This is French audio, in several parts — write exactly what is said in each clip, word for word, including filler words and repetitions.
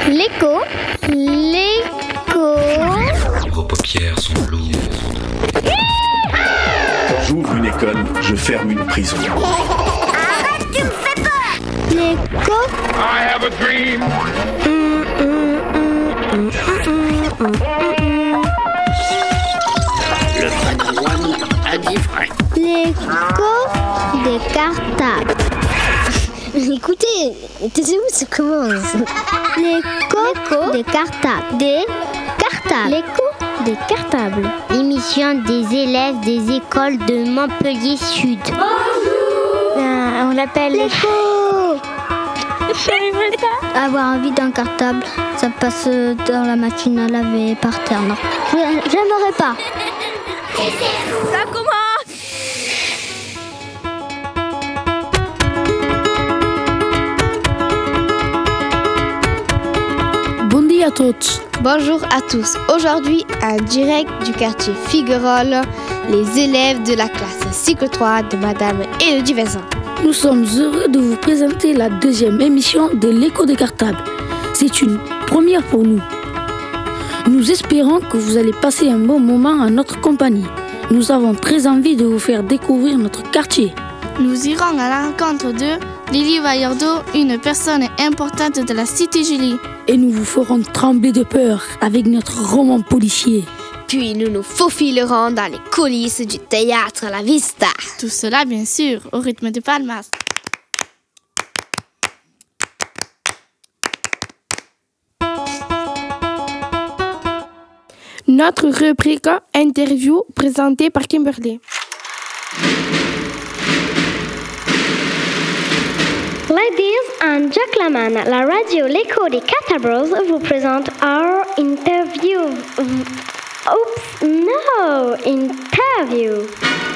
L'écho, l'écho. Vos paupières sont lourdes. Quand j'ouvre une école, je ferme une prison. Arrête, tu me fais peur. L'écho. I have a dream. Le patrimoine a dit vrai. L'écho des cartables. Écoutez, taisez-vous, ça commence. L'écho des cartables. Des cartables. L'écho des cartables. Émission des élèves des écoles de Montpellier Sud. Bonjour. On l'appelle l'écho. Avoir envie d'un cartable, ça passe dans la machine à laver par terre. Non, j'aimerais pas. Ça commence. Bonjour à tous. Bonjour à tous. Aujourd'hui, en direct du quartier Figueroles, les élèves de la classe cycle trois de Madame Élodie Vincent. Nous sommes heureux de vous présenter la deuxième émission de l'écho des cartables. C'est une première pour nous. Nous espérons que vous allez passer un bon moment en notre compagnie. Nous avons très envie de vous faire découvrir notre quartier. Nous irons à la rencontre de Lily Vaillardo, une personne importante de la cité Julie. Et nous vous ferons trembler de peur avec notre roman policier. Puis nous nous faufilerons dans les coulisses du théâtre La Vista. Tout cela, bien sûr, au rythme de palmas. Notre rubrique interview présentée par Kimberly. Ladies and gentlemen, la radio L'écho des Cartables vous présente our interview. Oops, no, interview.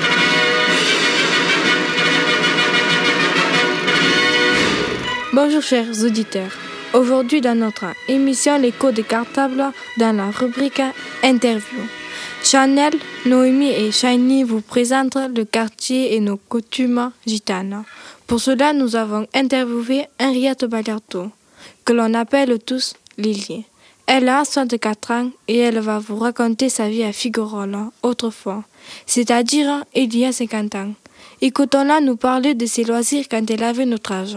Bonjour chers auditeurs. Aujourd'hui dans notre émission L'écho des Cartables, dans la rubrique interview, Chanel, Noémie et Shiny vous présentent le quartier et nos coutumes gitanes. Pour cela, nous avons interviewé Henriette Bagliardo, que l'on appelle tous Lily. Elle a soixante-quatre ans et elle va vous raconter sa vie à Figueroles autrefois, c'est-à-dire il y a cinquante ans. Écoutons-la nous parler de ses loisirs quand elle avait notre âge.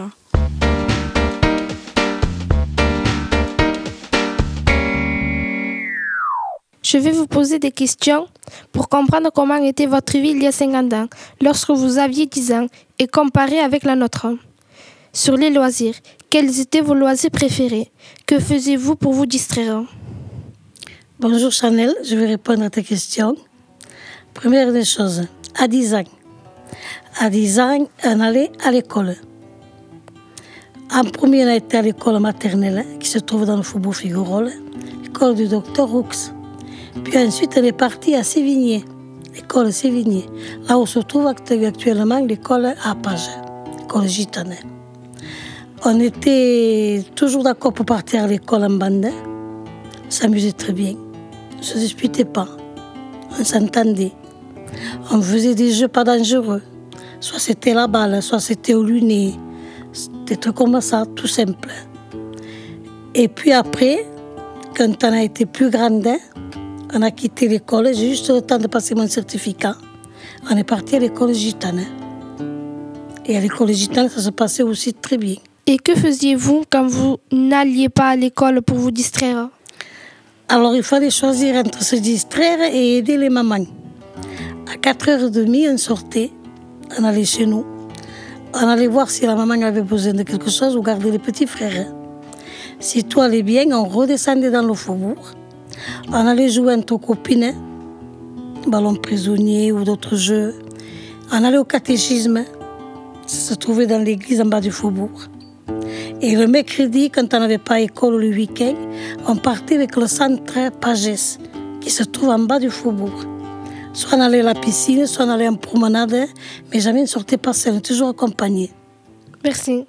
Je vais vous poser des questions pour comprendre comment était votre vie il y a cinquante ans, lorsque vous aviez dix ans, et comparer avec la nôtre. Sur les loisirs, quels étaient vos loisirs préférés? Que faisiez-vous pour vous distraire? Bonjour Chanel, je vais répondre à tes questions. Première des choses, à dix ans. À dix ans, on allait à l'école. En premier, on a été à l'école maternelle, qui se trouve dans le faubourg Figueroles, l'école du docteur Roux. Puis ensuite, on est parti à Sévigné, l'école Sévigné, là où se trouve actuellement l'école à Page, l'école gitane. On était toujours d'accord pour partir à l'école en bande. On s'amusait très bien. On ne se disputait pas. On s'entendait. On faisait des jeux pas dangereux. Soit c'était la balle, soit c'était au lunet. C'était tout comme ça, tout simple. Et puis après, quand on a été plus grande, on a quitté l'école, j'ai juste le temps de passer mon certificat. On est parti à l'école gitane. Et à l'école gitane, ça se passait aussi très bien. Et que faisiez-vous quand vous n'alliez pas à l'école pour vous distraire? Alors, il fallait choisir entre se distraire et aider les mamans. À quatre heures trente, on sortait, on allait chez nous. On allait voir si la maman avait besoin de quelque chose ou garder les petits frères. Si tout allait bien, on redescendait dans le faubourg. On allait jouer entre copines, ballon prisonnier ou d'autres jeux. On allait au catéchisme, ça se trouvait dans l'église en bas du faubourg. Et le mercredi, quand on n'avait pas école le week-end, on partait avec le centre Pagès, qui se trouve en bas du faubourg. Soit on allait à la piscine, soit on allait en promenade, mais jamais on ne sortait pas seul, toujours accompagné. Merci.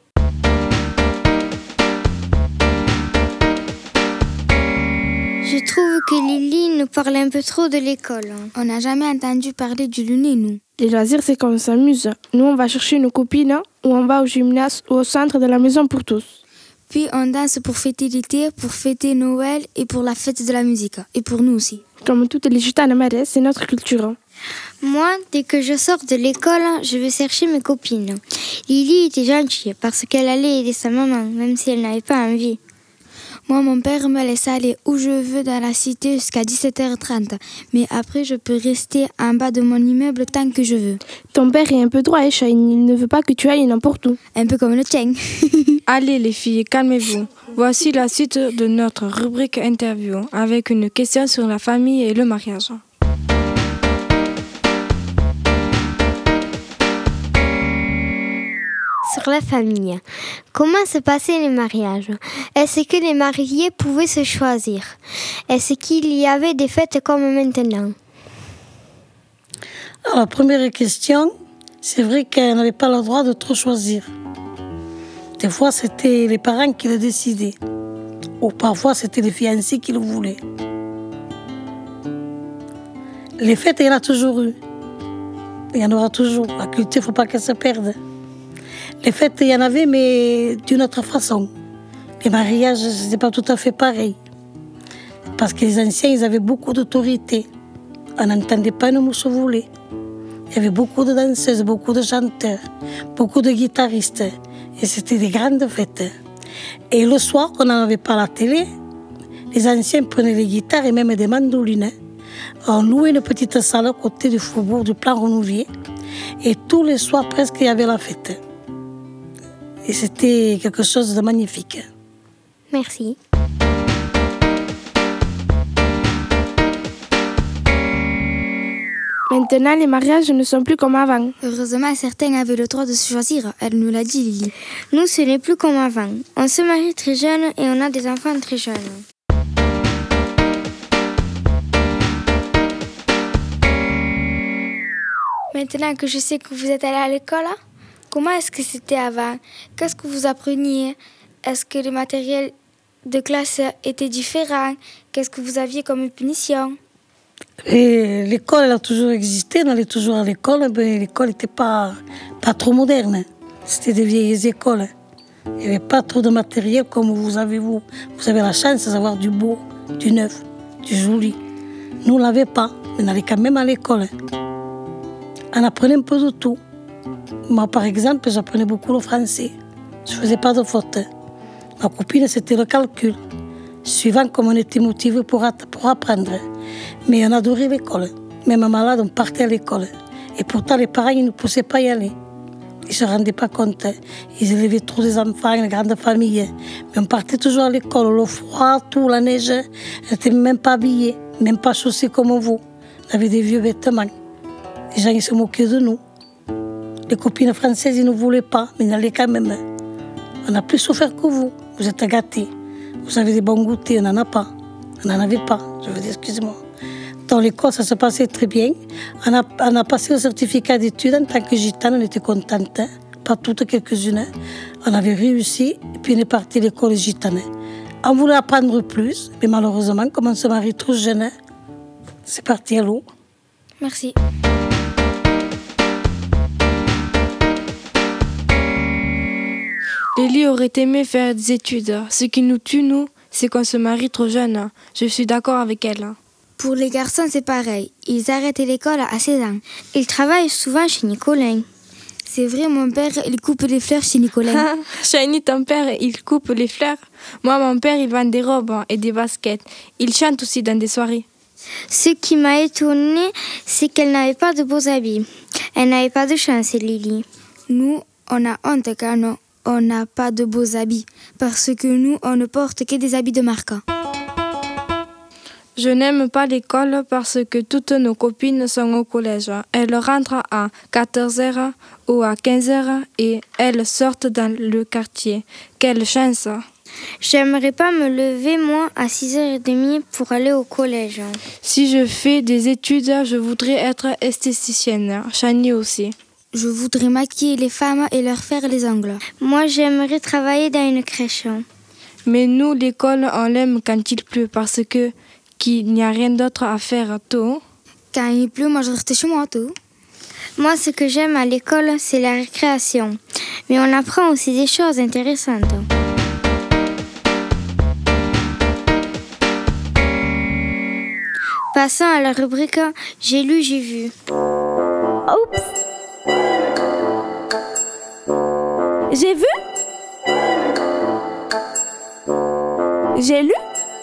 Je trouve que Lily nous parle un peu trop de l'école. On n'a jamais entendu parler du luné, nous. Les loisirs, c'est qu'on s'amuse. Nous, on va chercher nos copines ou on va au gymnase ou au centre de la maison pour tous. Puis on danse pour fêter l'été, pour fêter Noël et pour la fête de la musique. Et pour nous aussi. Comme toutes les gitanes maraises, c'est notre culture. Moi, dès que je sors de l'école, je vais chercher mes copines. Lily était gentille parce qu'elle allait aider sa maman, même si elle n'avait pas envie. Moi, mon père me laisse aller où je veux dans la cité jusqu'à dix-sept heures trente. Mais après, je peux rester en bas de mon immeuble tant que je veux. Ton père est un peu droit, Shine. Il ne veut pas que tu ailles n'importe où. Un peu comme le tien. Allez les filles, calmez-vous. Voici la suite de notre rubrique interview avec une question sur la famille et le mariage. Sur la famille. Comment se passaient les mariages? Est-ce que les mariés pouvaient se choisir? Est-ce qu'il y avait des fêtes comme maintenant? Alors, la première question, c'est vrai qu'elle n'avait pas le droit de trop choisir. Des fois, c'était les parents qui le décidaient. Ou parfois, c'était les fiancés qui le voulaient. Les fêtes, il y en a toujours eu. Il y en aura toujours. La culture, il ne faut pas qu'elle se perde. Les fêtes, il y en avait, mais d'une autre façon. Les mariages, ce n'était pas tout à fait pareil. Parce que les anciens, ils avaient beaucoup d'autorité. On n'entendait pas une mouche voler. Il y avait beaucoup de danseuses, beaucoup de chanteurs, beaucoup de guitaristes. Et c'était des grandes fêtes. Et le soir, on n'en avait pas à la télé. Les anciens prenaient les guitares et même des mandolines. On louait une petite salle à côté du faubourg du Plan Renouvier. Et tous les soirs, presque, il y avait la fête. Et c'était quelque chose de magnifique. Merci. Maintenant, les mariages ne sont plus comme avant. Heureusement, certains avaient le droit de se choisir. Elle nous l'a dit, Lily. Nous, ce n'est plus comme avant. On se marie très jeune et on a des enfants très jeunes. Maintenant que je sais que vous êtes allés à l'école, comment est-ce que c'était avant? Qu'est-ce que vous appreniez? Est-ce que les matériels de classe étaient différents? Qu'est-ce que vous aviez comme punition? Et l'école, elle a toujours existé, on allait toujours à l'école, mais l'école n'était pas, pas trop moderne. C'était des vieilles écoles. Il n'y avait pas trop de matériel comme vous avez vous. Vous avez la chance d'avoir du beau, du neuf, du joli. Nous, on ne l'avait pas, mais on allait quand même à l'école. On apprenait un peu de tout. Moi, par exemple, j'apprenais beaucoup le français. Je ne faisais pas de fautes. Ma copine, c'était le calcul. Suivant comme on était motivé pour, pour apprendre. Mais on adorait l'école. Même malade, on partait à l'école. Et pourtant, les parents, ils ne nous poussaient pas à y aller. Ils ne se rendaient pas compte. Ils élevaient trop des enfants, une grande famille. Mais on partait toujours à l'école. Le froid, tout, la neige. On n'était même pas habillés, même pas chaussés comme vous. On avait des vieux vêtements. Les gens, ils se moquaient de nous. Les copines françaises, ils ne voulaient pas, mais ils allaient quand même. On a plus souffert que vous. Vous êtes gâtés. Vous avez des bons goûters, on n'en a pas. On n'en avait pas, je veux dire, excusez-moi. Dans l'école, ça se passait très bien. On a, on a passé le certificat d'études en tant que gitane, on était contente. Hein? Pas toutes, quelques-unes. On avait réussi, et puis on est parti à l'école gitane. On voulait apprendre plus, mais malheureusement, comme on se marie trop jeune, c'est parti à l'eau. Merci. Lily aurait aimé faire des études. Ce qui nous tue, nous, c'est qu'on se marie trop jeune. Je suis d'accord avec elle. Pour les garçons, c'est pareil. Ils arrêtent l'école à seize ans. Ils travaillent souvent chez Nicolin. C'est vrai, mon père, il coupe les fleurs chez Nicolin. Shiny, ton père, il coupe les fleurs. Moi, mon père, il vend des robes et des baskets. Il chante aussi dans des soirées. Ce qui m'a étonnée, c'est qu'elle n'avait pas de beaux habits. Elle n'avait pas de chance, Lily. Nous, on a honte quand on on n'a pas de beaux habits. Parce que nous, on ne porte que des habits de marque. Je n'aime pas l'école parce que toutes nos copines sont au collège. Elles rentrent à quatorze heures ou à quinze heures et elles sortent dans le quartier. Quelle chance! J'aimerais pas me lever, moi, à six heures trente pour aller au collège. Si je fais des études, je voudrais être esthéticienne. Shani aussi. Je voudrais maquiller les femmes et leur faire les ongles. Moi, j'aimerais travailler dans une crèche. Mais nous, l'école, on l'aime quand il pleut parce que qu'il n'y a rien d'autre à faire tôt. Quand il pleut, moi, je reste chez moi tôt. Moi, ce que j'aime à l'école, c'est la récréation. Mais on apprend aussi des choses intéressantes. Passons à la rubrique J'ai lu, j'ai vu. Oups. J'ai vu? J'ai lu?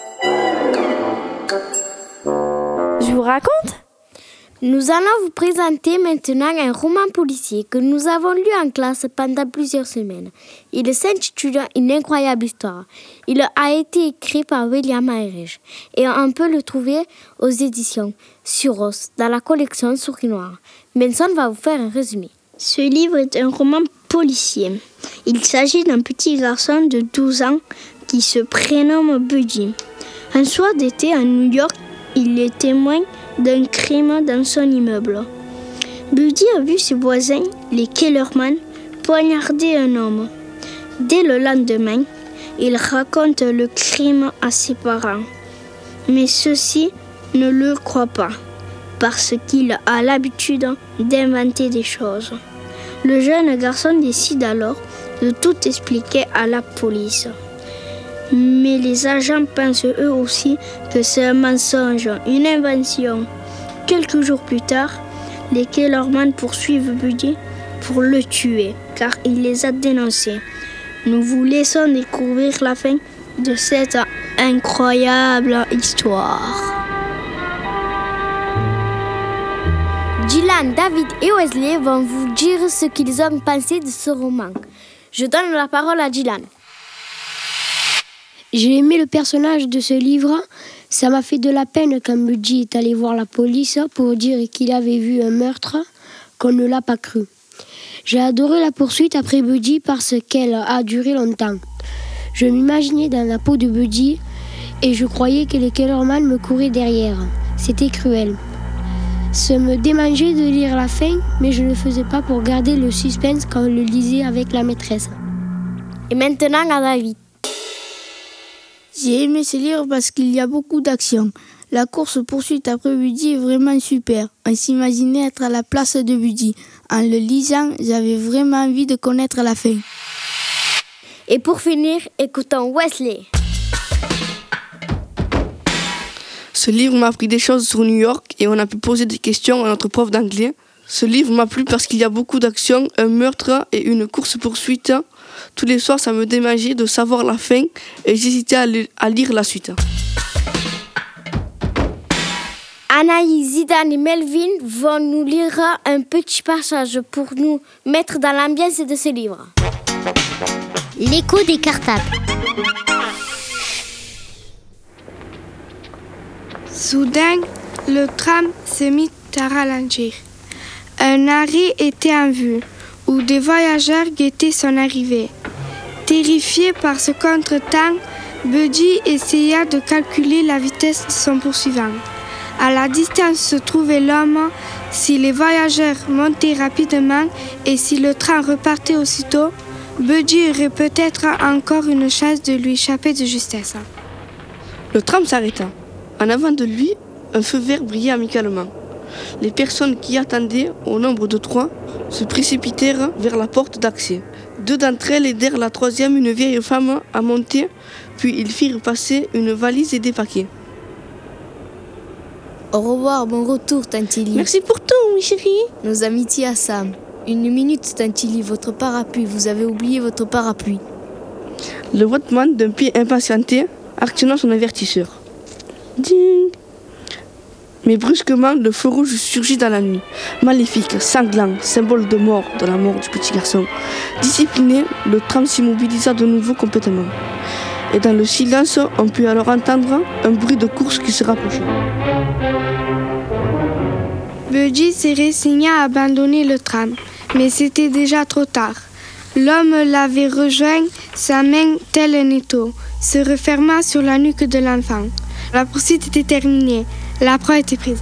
Je vous raconte? Nous allons vous présenter maintenant un roman policier que nous avons lu en classe pendant plusieurs semaines. Il s'intitule Une incroyable histoire. Il a été écrit par William Irish et on peut le trouver aux éditions Suros dans la collection Souris Noire. Benson va vous faire un résumé. Ce livre est un roman policier. Il s'agit d'un petit garçon de douze ans qui se prénomme Buddy. Un soir d'été à New York, il est témoin d'un crime dans son immeuble. Buddy a vu ses voisins, les Kellerman, poignarder un homme. Dès le lendemain, il raconte le crime à ses parents. Mais ceux-ci ne le croient pas, parce qu'il a l'habitude d'inventer des choses. Le jeune garçon décide alors de tout expliquer à la police. Mais les agents pensent eux aussi que c'est un mensonge, une invention. Quelques jours plus tard, les Kellerman poursuivent Buddy pour le tuer, car il les a dénoncés. Nous vous laissons découvrir la fin de cette incroyable histoire. Dylan, David et Wesley vont vous dire ce qu'ils ont pensé de ce roman. Je donne la parole à Dylan. J'ai aimé le personnage de ce livre. Ça m'a fait de la peine quand Buddy est allé voir la police pour dire qu'il avait vu un meurtre, qu'on ne l'a pas cru. J'ai adoré la poursuite après Buddy parce qu'elle a duré longtemps. Je m'imaginais dans la peau de Buddy et je croyais que les Kellerman me couraient derrière. C'était cruel. Ça me démangeait de lire la fin, mais je ne le faisais pas pour garder le suspense quand on le lisait avec la maîtresse. Et maintenant à David. J'ai aimé ce livre parce qu'il y a beaucoup d'action. La course-poursuite après Buddy est vraiment super. On s'imaginait être à la place de Buddy. En le lisant, j'avais vraiment envie de connaître la fin. Et pour finir, écoutons Wesley. Ce livre m'a appris des choses sur New York et on a pu poser des questions à notre prof d'anglais. Ce livre m'a plu parce qu'il y a beaucoup d'action, un meurtre et une course-poursuite. Tous les soirs, ça me démangeait de savoir la fin et j'hésitais à, le, à lire la suite. Anaïs, Zidane et Melvin vont nous lire un petit passage pour nous mettre dans l'ambiance de ce livre. L'écho des cartables. Soudain, le tram se mit à ralentir. Un arrêt était en vue, où des voyageurs guettaient son arrivée. Terrifié par ce contretemps, Buddy essaya de calculer la vitesse de son poursuivant. À la distance se trouvait l'homme. Si les voyageurs montaient rapidement et si le train repartait aussitôt, Buddy aurait peut-être encore une chance de lui échapper de justesse. Le tram s'arrêta. En avant de lui, un feu vert brillait amicalement. Les personnes qui attendaient, au nombre de trois, se précipitèrent vers la porte d'accès. Deux d'entre elles aidèrent la troisième, une vieille femme, à monter, puis ils firent passer une valise et des paquets. Au revoir, bon retour, Tantilly. Merci pour tout, mes chéris. Nos amitiés à Sam. Une minute, Tantilly, votre parapluie. Vous avez oublié votre parapluie. Le Watman, d'un pied impatienté, actionna son avertisseur. Ding. Mais brusquement, le feu rouge surgit dans la nuit. Maléfique, sanglant, symbole de mort, de la mort du petit garçon. Discipliné, le tram s'immobilisa de nouveau complètement. Et dans le silence, on put alors entendre un bruit de course qui se rapprochait. Buddy s'est résigné à abandonner le tram, mais c'était déjà trop tard. L'homme l'avait rejoint, sa main, tel un étau, se referma sur la nuque de l'enfant. La poursuite était terminée, la proie était prise.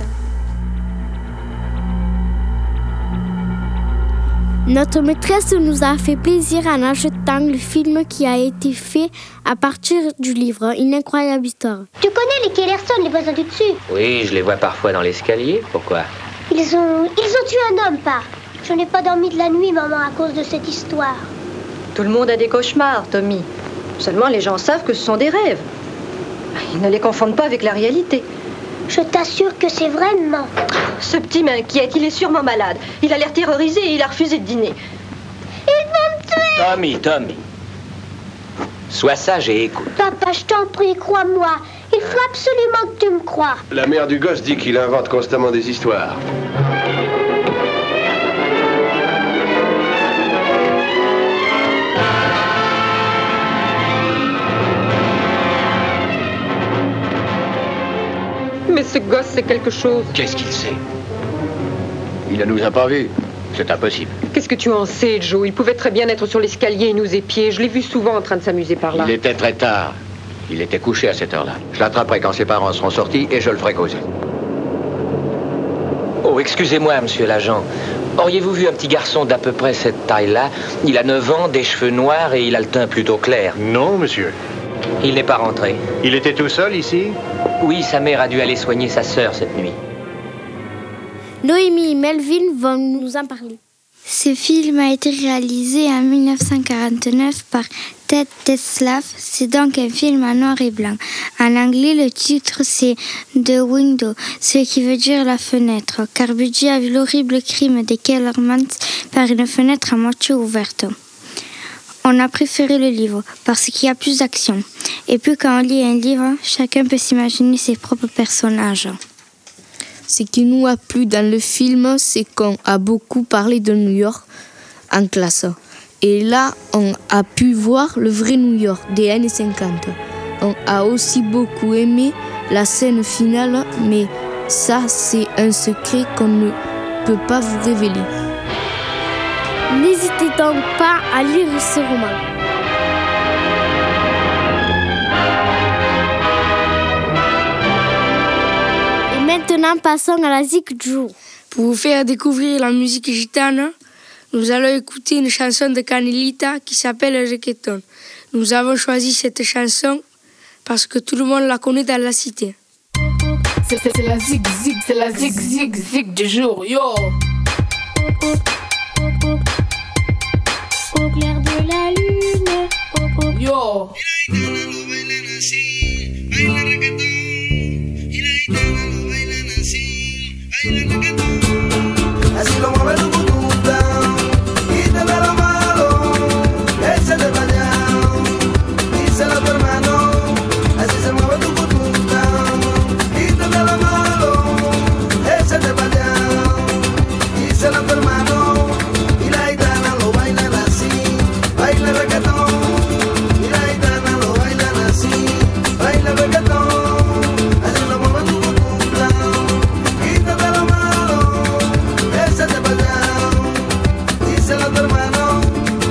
Notre maîtresse nous a fait plaisir en ajoutant le film qui a été fait à partir du livre Une incroyable histoire. Tu connais les Kellerson, les voisins du dessus? Oui, je les vois parfois dans l'escalier. Pourquoi? Ils ont, ils ont tué un homme, pas. Je n'ai pas dormi de la nuit, maman, à cause de cette histoire. Tout le monde a des cauchemars, Tommy. Seulement, les gens savent que ce sont des rêves. Ils ne les confondent pas avec la réalité. Je t'assure que c'est vraiment. Ce petit m'inquiète, il est sûrement malade. Il a l'air terrorisé et il a refusé de dîner. Il va me tuer. Tommy, Tommy. Sois sage et écoute. Papa, je t'en prie, crois-moi. Il faut absolument que tu me crois. La mère du gosse dit qu'il invente constamment des histoires. Mais ce gosse, c'est quelque chose. Qu'est-ce qu'il sait? Il ne nous a pas vus. C'est impossible. Qu'est-ce que tu en sais, Joe? Il pouvait très bien être sur l'escalier et nous épier. Je l'ai vu souvent en train de s'amuser par là. Il était très tard. Il était couché à cette heure-là. Je l'attraperai quand ses parents seront sortis et je le ferai causer. Oh, excusez-moi, monsieur l'agent. Auriez-vous vu un petit garçon d'à peu près cette taille-là? Il a neuf ans, des cheveux noirs et il a le teint plutôt clair. Non, monsieur. Il n'est pas rentré. Il était tout seul ici? Oui, sa mère a dû aller soigner sa sœur cette nuit. Noémie et Melvin vont nous en parler. Ce film a été réalisé en mille neuf cent quarante-neuf par Ted Tetzlaff. C'est donc un film en noir et blanc. En anglais, le titre c'est The Window, ce qui veut dire la fenêtre, car Budgie a vu l'horrible crime des Kellermans par une fenêtre à moitié ouverte. On a préféré le livre parce qu'il y a plus d'action. Et puis quand on lit un livre, chacun peut s'imaginer ses propres personnages. Ce qui nous a plu dans le film, c'est qu'on a beaucoup parlé de New York en classe. Et là, on a pu voir le vrai New York des années cinquante. On a aussi beaucoup aimé la scène finale, mais ça, c'est un secret qu'on ne peut pas vous révéler. N'hésitez donc pas à lire ce roman. Maintenant, passons à la zik du jour. Pour vous faire découvrir la musique gitane, nous allons écouter une chanson de Canelita qui s'appelle Reggaeton. Nous avons choisi cette chanson parce que tout le monde la connaît dans la cité. C'est, c'est, c'est la zik zik, c'est la zik zik zik du jour, yo. Au clair de la lune, yo. Así lo mueve tu cututa y te da la mano, ese de bañao, díselo a tu hermano. Así se mueve tu cututa y te da la mano, ese de bañao, díselo a tu hermano. Y la gitana lo bailan así, baila reggaetón. Y la gitana lo bailan así, baila reggaetón. Así lo mueve tu cututa y te da la mano, ese de bañao, díselo a tu hermano.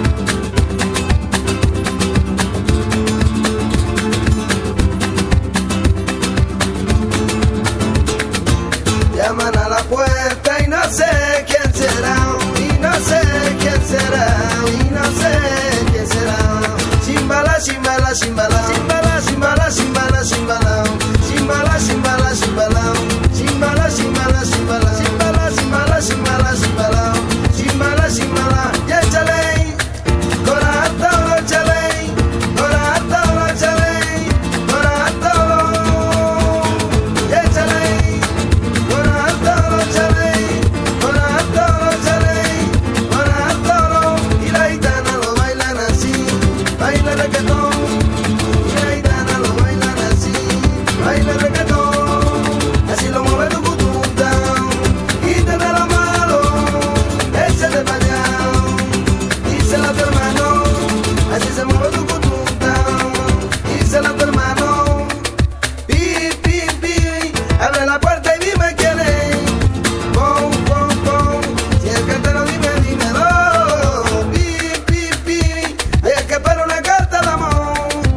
Llaman a la puerta y no sé quién será, y no sé quién será, y no sé quién será. Chimbala, chimbala, chimbala, chimbala, chimbala, chimbala, chimbala, chimbala, chimbala, chimbala, chimbala, chimbala, chimbala, chimbala, chimbala, chimbala, chimbala, chimbala, chimbala, y échale, corazón, échale, corazón, échale, corazón, y échale, corazón, échale, corazón, échale, corazón. Y la gitana lo bailan así, baila reggaetón. Y la gitana lo bailan así, baila reggaetón. Así lo mueve tu cututa y te da la mano, ese de bañao, díselo a tu hermano. Así se mueve tu cututa, díselo a tu hermano. Pi, pi, pi, abre la puerta y dime quién es. Pon, pon, pon, si es cartero dime, dímelo. Pi, pi, pi, hay que esperar una carta de amor.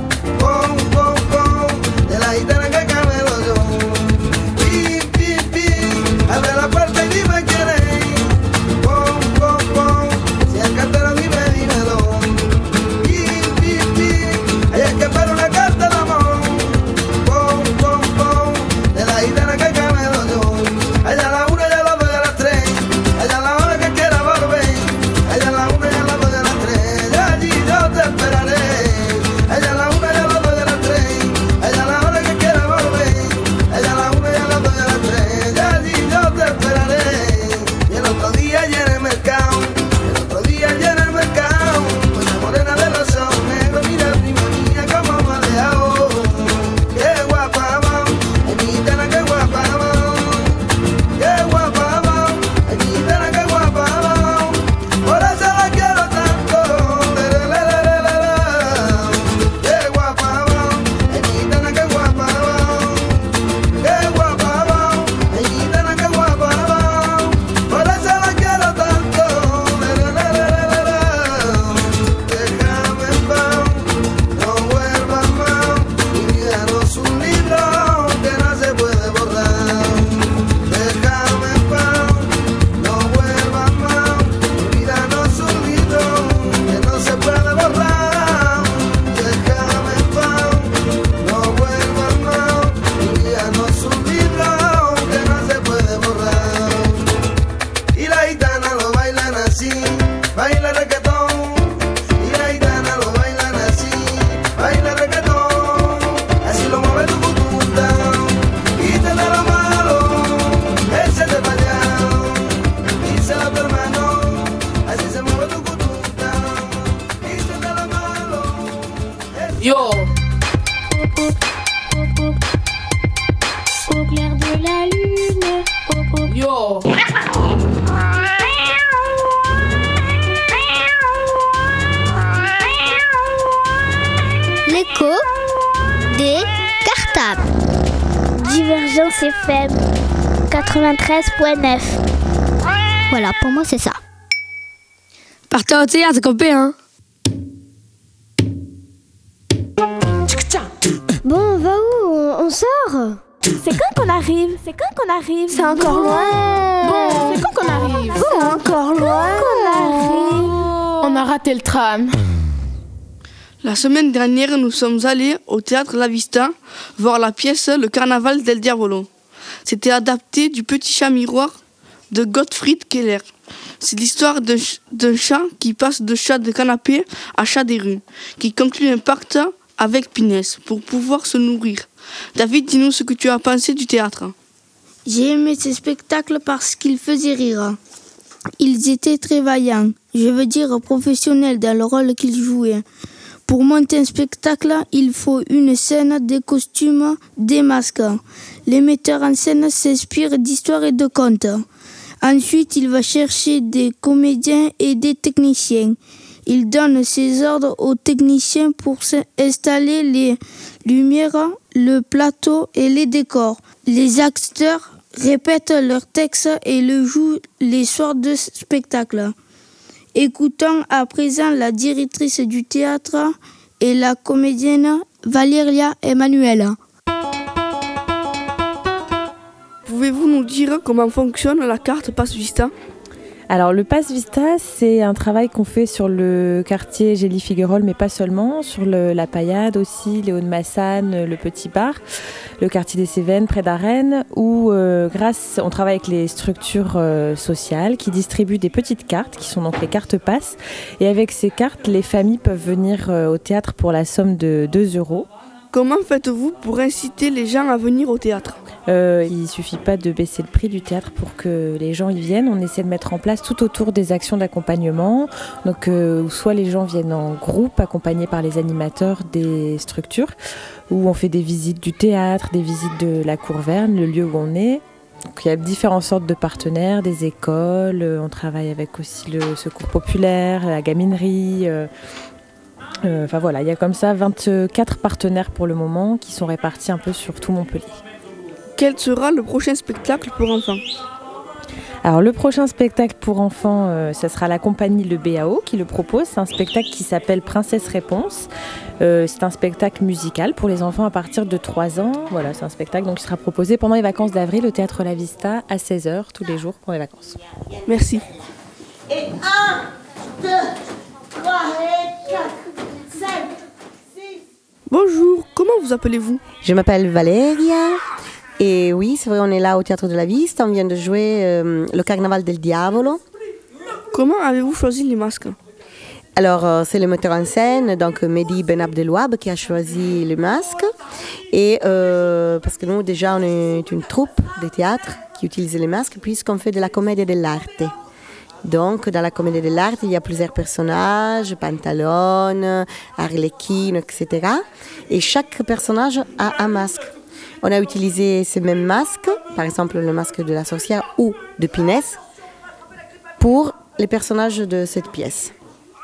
Yo. Au clair de la lune. Yo. L'écho des cartables. Divergence F M quatre-vingt-treize point neuf. Voilà, pour moi c'est ça. Partez au théâtre, copain. Bon, on va où? On, on sort? C'est quand qu'on arrive? C'est quand qu'on arrive? C'est encore bon. loin. Bon, c'est quand qu'on arrive? Bon, encore loin. Qu'on arrive. On a raté le tram. La semaine dernière, nous sommes allés au théâtre La Vista voir la pièce Le Carnaval del Diavolo. C'était adapté du Petit chat miroir de Gottfried Keller. C'est l'histoire d'un, ch- d'un chat qui passe de chat de canapé à chat des rues, qui conclut un pacte avec Pinès pour pouvoir se nourrir. David, dis-nous ce que tu as pensé du théâtre. J'ai aimé ces spectacles parce qu'ils faisaient rire. Ils étaient très vaillants, je veux dire professionnels dans le rôle qu'ils jouaient. Pour monter un spectacle, il faut une scène, des costumes, des masques. Les metteurs en scène s'inspirent d'histoires et de contes. Ensuite, il va chercher des comédiens et des techniciens. Il donne ses ordres aux techniciens pour installer les lumières, le plateau et les décors. Les acteurs répètent leurs textes et le jouent les soirs de spectacle. Écoutons à présent la directrice du théâtre et la comédienne Valéria Emmanuela. Pouvez-vous nous dire comment fonctionne la carte Pass Vista ? Alors le Pass Vista, c'est un travail qu'on fait sur le quartier Gély-Figuerolles, mais pas seulement, sur le, la Paillade aussi, Léon de Massane, le Petit Bar, le quartier des Cévennes, près d'Arennes, où euh, grâce, on travaille avec les structures euh, sociales qui distribuent des petites cartes, qui sont donc les cartes Pass. Et avec ces cartes, les familles peuvent venir euh, au théâtre pour la somme de deux euros. Comment faites-vous pour inciter les gens à venir au théâtre ? Euh, il ne suffit pas de baisser le prix du théâtre pour que les gens y viennent. On essaie de mettre en place tout autour des actions d'accompagnement. Donc, euh, soit les gens viennent en groupe, accompagnés par les animateurs des structures, où on fait des visites du théâtre, des visites de la Cour Verne, le lieu où on est. Donc, il y a différentes sortes de partenaires, des écoles. On travaille avec aussi le Secours populaire, la gaminerie. Euh, euh, enfin voilà, il y a comme ça vingt-quatre partenaires pour le moment qui sont répartis un peu sur tout Montpellier. Quel sera le prochain spectacle pour enfants ? Alors le prochain spectacle pour enfants, euh, ça sera la compagnie Le B A O qui le propose. C'est un spectacle qui s'appelle Princesse Réponse. Euh, c'est un spectacle musical pour les enfants à partir de trois ans. Voilà, c'est un spectacle donc, qui sera proposé pendant les vacances d'avril au Théâtre La Vista à seize heures tous les jours pour les vacances. Merci. Et un, deux, trois, et quatre, cinq, six. Bonjour, comment vous appelez-vous ? Je m'appelle Valéria. Et oui, c'est vrai, on est là au Théâtre de la Vista, on vient de jouer euh, le Carnaval del Diavolo. Comment avez-vous choisi les masques ? Alors, euh, c'est le metteur en scène, donc Mehdi Ben Abdelouab, qui a choisi les masques. Et euh, parce que nous, déjà, on est une troupe de théâtre qui utilise les masques, puisqu'on fait de la comédie dell'arte. Donc, dans la comédie dell'arte, il y a plusieurs personnages, Pantalone, Arlequin, et cetera. Et chaque personnage a un masque. On a utilisé ces mêmes masques, par exemple le masque de la sorcière ou de Pinès, pour les personnages de cette pièce.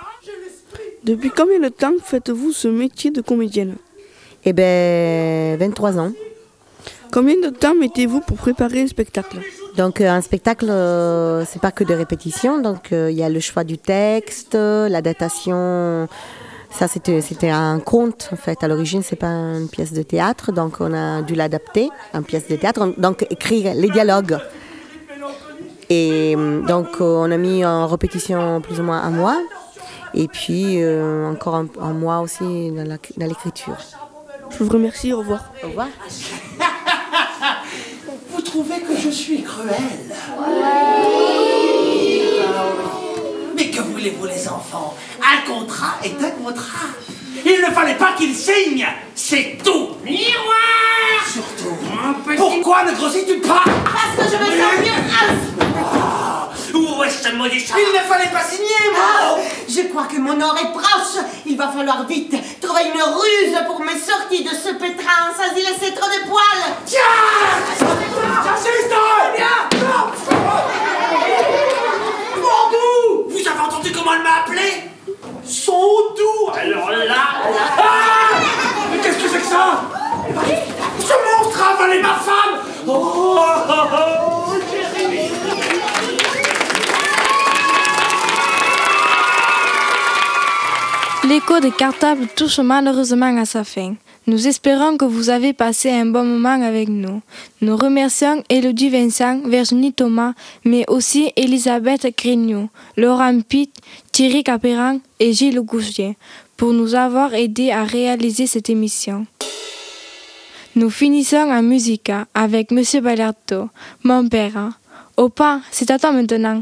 Depuis combien de temps faites-vous ce métier de comédienne ? Eh bien, vingt-trois ans. Combien de temps mettez-vous pour préparer un spectacle ? Donc un spectacle, euh, c'est pas que de répétition, donc il euh, y a le choix du texte, la datation. Ça, c'était, c'était un conte, en fait. À l'origine, c'est pas une pièce de théâtre, donc on a dû l'adapter en pièce de théâtre, donc écrire les dialogues. Et donc, on a mis en répétition plus ou moins un mois, et puis euh, encore un, un mois aussi dans, la, dans l'écriture. Je vous remercie, au revoir. Au revoir. Vous trouvez que je suis cruelle ? Mais que voulez-vous les enfants ? Un contrat est un contrat. Il ne fallait pas qu'il signe. C'est tout. Miroir. Surtout, mon petit... Pourquoi ne grossis-tu pas ? Parce que je veux sortir. Ah, Où est ce maudit char? Il ne fallait pas signer, moi. Oh. Je crois que mon heure est proche. Il va falloir vite trouver une ruse pour me sortir de ce pétrin sans y laisser trop de poils. Tiens! J'insiste! Bien! Fondou! Vous avez entendu comment elle m'a appelé? Sondou! Alors là, là... Ah! Mais qu'est-ce que c'est que ça? Ce monstre a avalé ma femme! Oh, oh, oh, oh, chérie! L'écho des cartables touche malheureusement à sa fin. Nous espérons que vous avez passé un bon moment avec nous. Nous remercions Élodie Vincent, Virginie Thomas, mais aussi Elisabeth Grignou, Laurent Pitt, Thierry Capéran et Gilles Gougier pour nous avoir aidés à réaliser cette émission. Nous finissons en musica avec Monsieur Balerto, mon père. Opa, c'est à toi maintenant.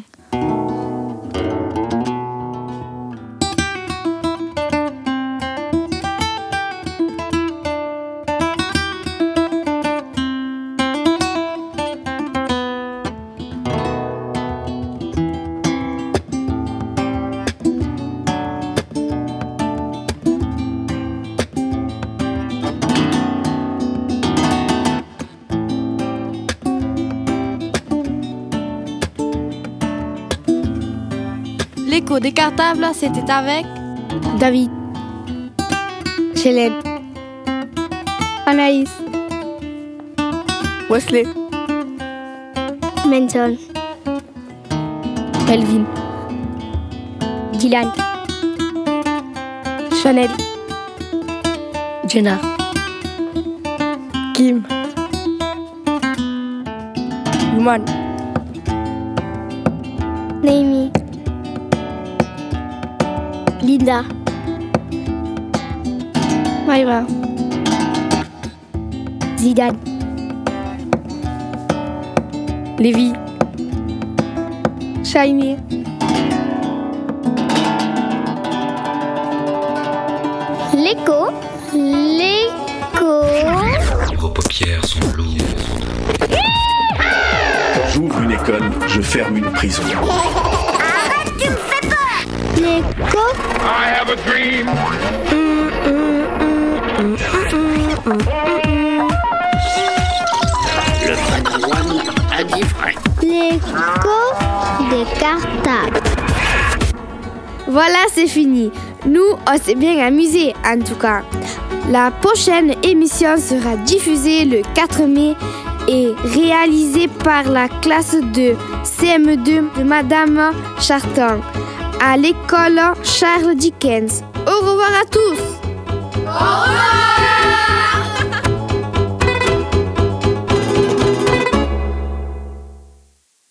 L'écho des cartables, c'était avec David, Chelem, Anaïs, Wesley, Menson, Elvin, Dylan, Chanel, Jenna, Kim, Luman, Naomi, Linda, Myra, Zidane, Lévi, Shiny, L'écho, l'écho. Vos paupières sont lourdes. Quand j'ouvre une école, je ferme une prison. Arrête, tu me fais peur. L'écho. I have a dream. Le patrimoine a dit vrai. L'écho des cartables. Voilà, c'est fini. Nous, on s'est bien amusés, en tout cas. La prochaine émission sera diffusée le quatre mai et réalisée par la classe de C M deux de Madame Charton à l'école Charles Dickens. Au revoir à tous. Au revoir.